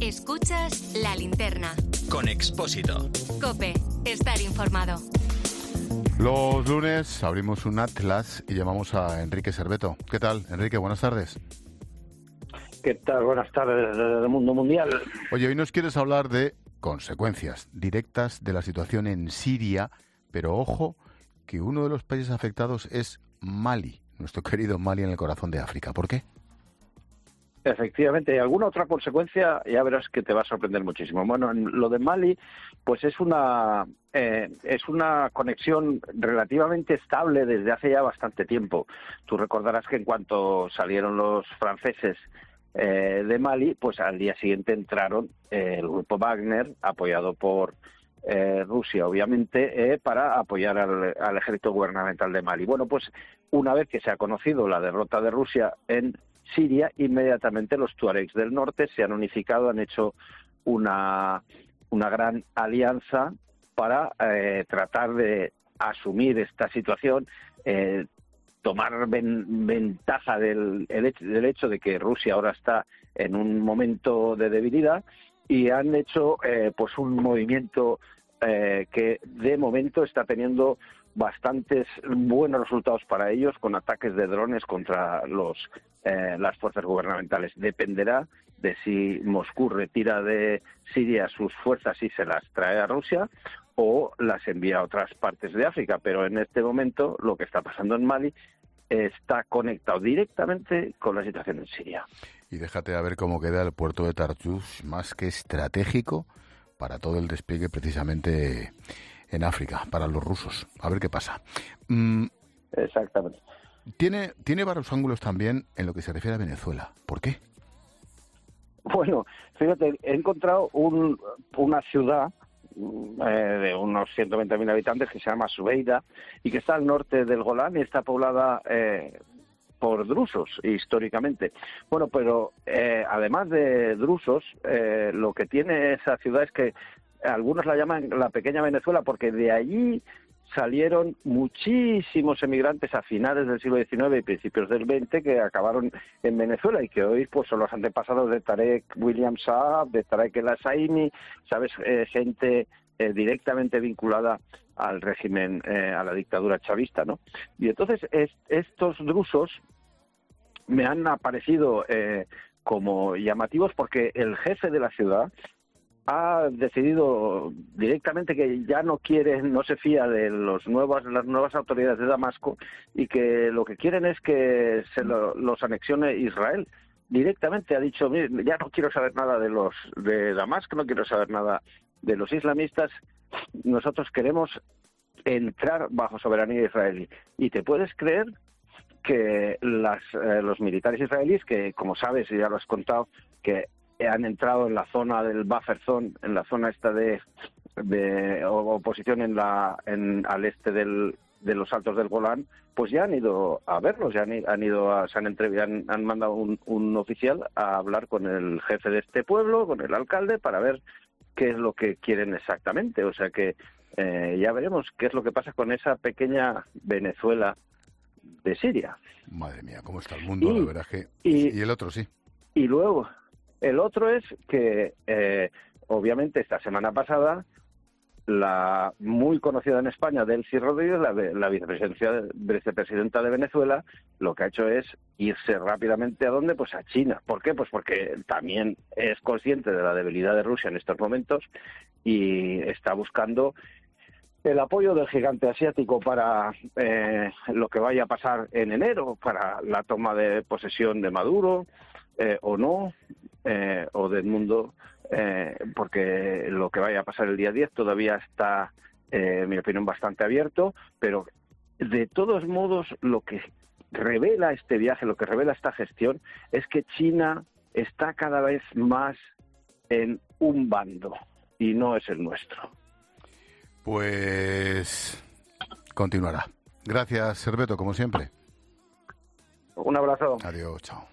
Escuchas La Linterna. Con Expósito. COPE. Estar informado. Los lunes abrimos un atlas y llamamos a Enrique Serveto. ¿Qué tal, Enrique? Buenas tardes. ¿Qué tal? Buenas tardes del mundo mundial. Oye, hoy nos quieres hablar de consecuencias directas de la situación en Siria, pero ojo, que uno de los países afectados es Mali, nuestro querido Mali en el corazón de África. ¿Por qué? Efectivamente, alguna otra consecuencia ya verás que te va a sorprender muchísimo. Bueno, lo de Mali, pues es una conexión relativamente estable desde hace ya bastante tiempo. Tú recordarás que en cuanto salieron los franceses de Mali, pues al día siguiente entraron el grupo Wagner, apoyado por Rusia, obviamente, para apoyar al ejército gubernamental de Mali. Bueno, pues una vez que se ha conocido la derrota de Rusia en Siria, inmediatamente los tuaregs del norte se han unificado, han hecho una gran alianza para tratar de asumir esta situación, tomar ventaja del hecho de que Rusia ahora está en un momento de debilidad, y han hecho pues un movimiento que de momento está teniendo bastantes buenos resultados para ellos, con ataques de drones contra las fuerzas gubernamentales. Dependerá de si Moscú retira de Siria sus fuerzas y se las trae a Rusia o las envía a otras partes de África, pero en este momento lo que está pasando en Mali está conectado directamente con la situación en Siria. Y déjate a ver cómo queda el puerto de Tartus, más que estratégico para todo el despliegue precisamente en África, para los rusos. A ver qué pasa. Exactamente. Tiene varios ángulos también en lo que se refiere a Venezuela. ¿Por qué? Bueno, fíjate, he encontrado una ciudad de unos 120.000 habitantes que se llama Subeida y que está al norte del Golán y está poblada por drusos históricamente. Bueno, pero además de drusos, lo que tiene esa ciudad es que algunos la llaman la pequeña Venezuela porque de allí salieron muchísimos emigrantes a finales del siglo XIX y principios del XX que acabaron en Venezuela y que hoy pues son los antepasados de Tarek William Saab, de Tarek El Assaimi, ¿sabes? Gente directamente vinculada al régimen, a la dictadura chavista, ¿no? Y entonces estos drusos me han aparecido como llamativos porque el jefe de la ciudad ha decidido directamente que ya no se fía de las nuevas autoridades de Damasco y que lo que quieren es que los anexione Israel. Directamente ha dicho, mire, ya no quiero saber nada de Damasco, no quiero saber nada de los islamistas, nosotros queremos entrar bajo soberanía israelí. Y te puedes creer que los militares israelíes, que como sabes, y ya lo has contado, que han entrado en la zona del buffer zone, en la zona esta de oposición al este de los Altos del Golán, pues ya han ido a verlos, ya han mandado un oficial a hablar con el jefe de este pueblo, con el alcalde, para ver qué es lo que quieren exactamente. O sea que ya veremos qué es lo que pasa con esa pequeña Venezuela de Siria. Madre mía, cómo está el mundo, la verdad que... Y el otro, sí. Y luego, el otro es que, obviamente, esta semana pasada, la muy conocida en España, Delcy Rodríguez, la vicepresidenta de Venezuela, lo que ha hecho es irse rápidamente ¿a dónde? Pues a China. ¿Por qué? Pues porque también es consciente de la debilidad de Rusia en estos momentos y está buscando el apoyo del gigante asiático para lo que vaya a pasar en enero, para la toma de posesión de Maduro, o no, o del mundo, porque lo que vaya a pasar el día 10 todavía está, en mi opinión, bastante abierto, pero de todos modos lo que revela este viaje, lo que revela esta gestión, es que China está cada vez más en un bando y no es el nuestro. Pues continuará. Gracias, Serveto, como siempre. Un abrazo. Adiós, chao.